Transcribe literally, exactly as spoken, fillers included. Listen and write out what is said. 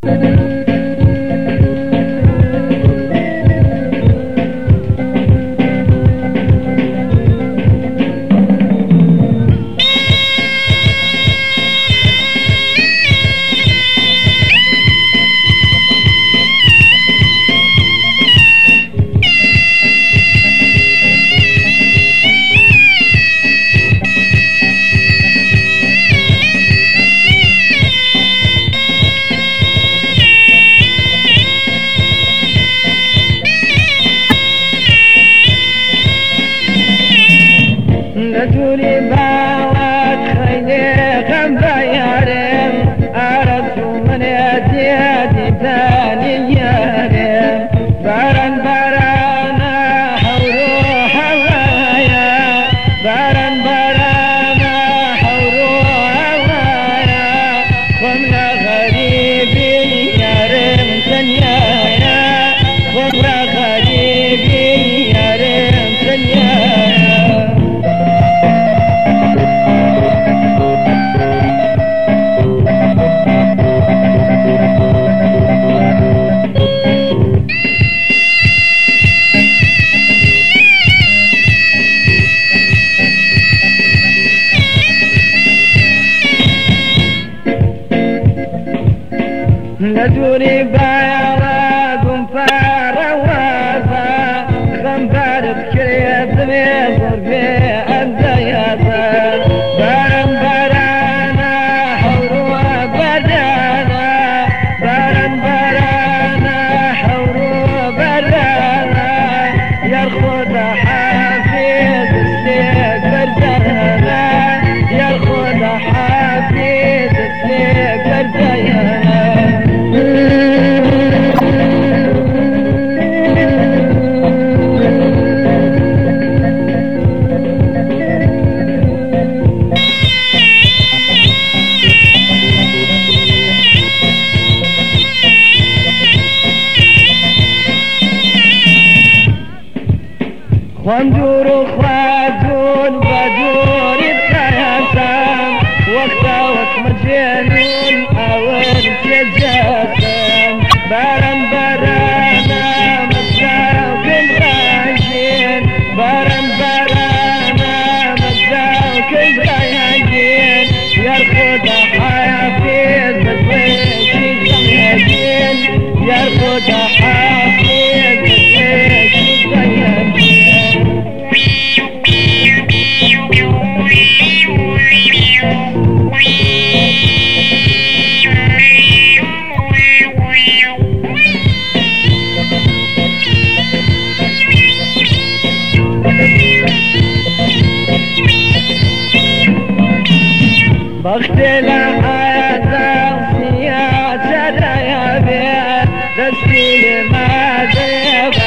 نجولي باوات خيني غم بيارم أردت من يدي ثاني يارم بارن بارانا حورو حوايا بارن بارانا حورو حوايا ومنا غريبي يارم سنيايا ومنا غريبي يارم سنيايا نجوري بايرا فارا واسا خنبار بكريت بيصر في الدياسا بارن بارانا حورو برانا بارن بارانا حورو برانا يرخد حافظ السيك بردانا يرخد حافظ السيك بردانا خندور خواجون بدور الخياسان وقتا وقت مجنون أول سجاسان بارن بارانا مجاو كل غاجين بارن بارانا مجاو كل غاجين يرخد حافظ بسويشي سميجين يرخد حافظ بسويشي سميجين بختلا حياتا سيا جرى يا بيت دستي ما زيب